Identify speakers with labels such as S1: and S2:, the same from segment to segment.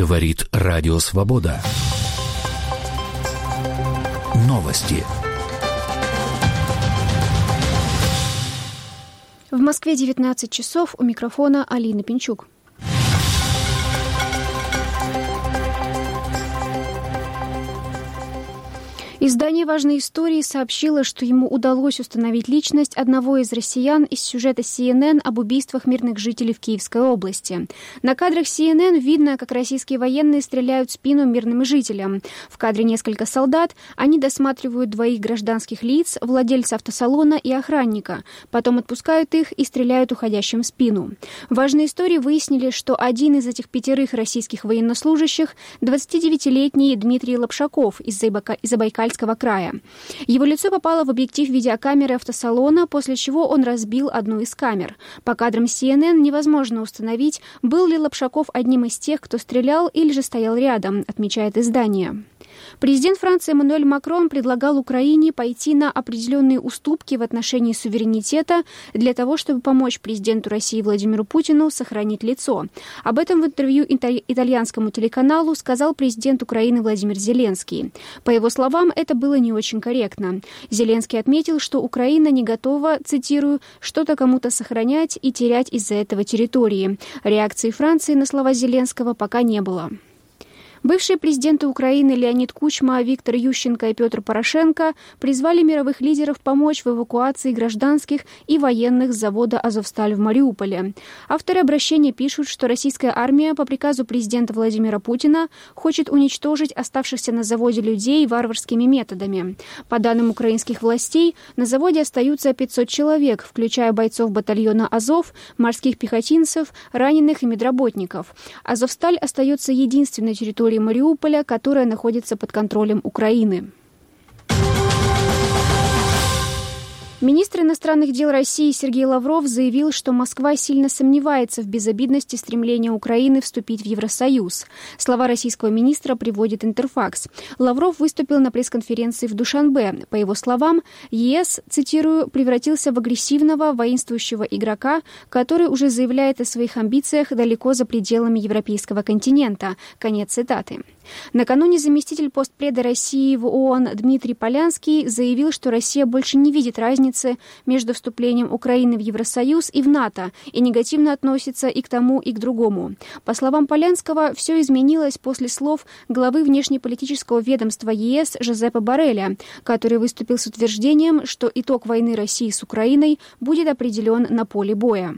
S1: Говорит Радио Свобода. Новости.
S2: В Москве 19 часов. У микрофона Алина Пинчук. Издание «Важные истории» сообщило, что ему удалось установить личность одного из россиян из сюжета CNN об убийствах мирных жителей в Киевской области. На кадрах CNN видно, как российские военные стреляют в спину мирным жителям. В кадре несколько солдат, они досматривают двоих гражданских лиц, владельца автосалона и охранника. Потом отпускают их и стреляют уходящим в спину. «Важные истории» выяснили, что один из этих 5 российских военнослужащих – 29-летний Дмитрий Лапшаков из Забайкальского края. Его лицо попало в объектив видеокамеры автосалона, после чего он разбил одну из камер. По кадрам CNN невозможно установить, был ли Лапшаков одним из тех, кто стрелял, или же стоял рядом, отмечает издание. Президент Франции Эммануэль Макрон предлагал Украине пойти на определенные уступки в отношении суверенитета для того, чтобы помочь президенту России Владимиру Путину сохранить лицо. Об этом в интервью итальянскому телеканалу сказал президент Украины Владимир Зеленский. По его словам, это было не очень корректно. Зеленский отметил, что Украина не готова, цитирую, «что-то кому-то сохранять и терять из-за этого территории». Реакции Франции на слова Зеленского пока не было. Бывшие президенты Украины Леонид Кучма, Виктор Ющенко и Петр Порошенко призвали мировых лидеров помочь в эвакуации гражданских и военных с завода «Азовсталь» в Мариуполе. Авторы обращения пишут, что российская армия по приказу президента Владимира Путина хочет уничтожить оставшихся на заводе людей варварскими методами. По данным украинских властей, на заводе остаются 500 человек, включая бойцов батальона «Азов», морских пехотинцев, раненых и медработников. «Азовсталь» остается единственной территорией Мариуполя, которая находится под контролем Украины. Министр иностранных дел России Сергей Лавров заявил, что Москва сильно сомневается в безобидности стремления Украины вступить в Евросоюз. Слова российского министра приводит Интерфакс. Лавров выступил на пресс-конференции в Душанбе. По его словам, ЕС, цитирую, превратился в агрессивного, воинствующего игрока, который уже заявляет о своих амбициях далеко за пределами европейского континента. Конец цитаты. Накануне заместитель постпреда России в ООН Дмитрий Полянский заявил, что Россия больше не видит разницы между вступлением Украины в Евросоюз и в НАТО и негативно относится и к тому, и к другому. По словам Полянского, все изменилось после слов главы внешнеполитического ведомства ЕС Жозепа Борреля, который выступил с утверждением, что итог войны России с Украиной будет определен на поле боя.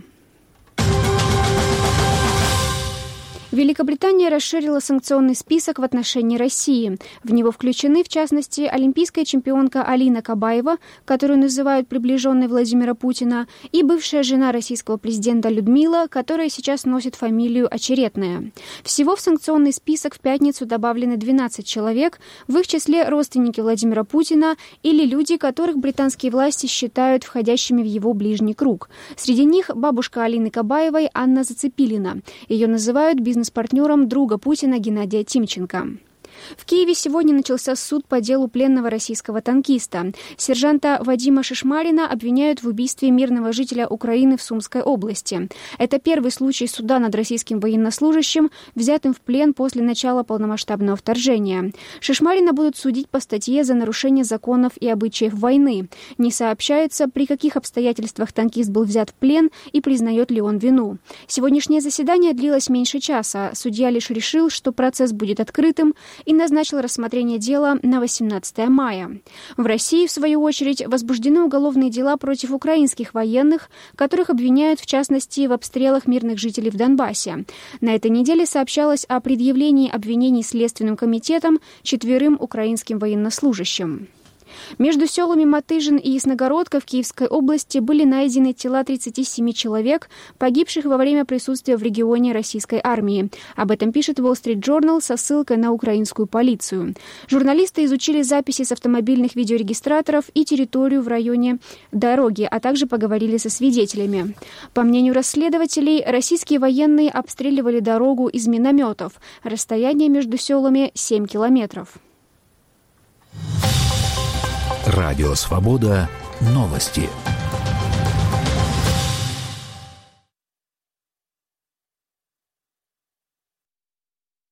S2: Великобритания расширила санкционный список в отношении России. В него включены, в частности, олимпийская чемпионка Алина Кабаева, которую называют приближенной Владимира Путина, и бывшая жена российского президента Людмила, которая сейчас носит фамилию Очеретная. Всего в санкционный список в пятницу добавлены 12 человек, в их числе родственники Владимира Путина или люди, которых британские власти считают входящими в его ближний круг. Среди них бабушка Алины Кабаевой Анна Зацепилина. Ее называют бизнес-партнером друга Путина Геннадия Тимченко. В Киеве сегодня начался суд по делу пленного российского танкиста. Сержанта Вадима Шишмарина обвиняют в убийстве мирного жителя Украины в Сумской области. Это первый случай суда над российским военнослужащим, взятым в плен после начала полномасштабного вторжения. Шишмарина будут судить по статье за нарушение законов и обычаев войны. Не сообщается, при каких обстоятельствах танкист был взят в плен и признает ли он вину. Сегодняшнее заседание длилось меньше часа. Судья лишь решил, что процесс будет открытым, и назначил рассмотрение дела на 18 мая. В России, в свою очередь, возбуждены уголовные дела против украинских военных, которых обвиняют, в частности, в обстрелах мирных жителей в Донбассе. На этой неделе сообщалось о предъявлении обвинений Следственным комитетом 4 украинским военнослужащим. Между селами Матыжин и Ясногородка в Киевской области были найдены тела 37 человек, погибших во время присутствия в регионе российской армии. Об этом пишет Wall Street Journal со ссылкой на украинскую полицию. Журналисты изучили записи с автомобильных видеорегистраторов и территорию в районе дороги, а также поговорили со свидетелями. По мнению расследователей, российские военные обстреливали дорогу из минометов. Расстояние между селами 7 километров.
S1: Радио «Свобода». Новости.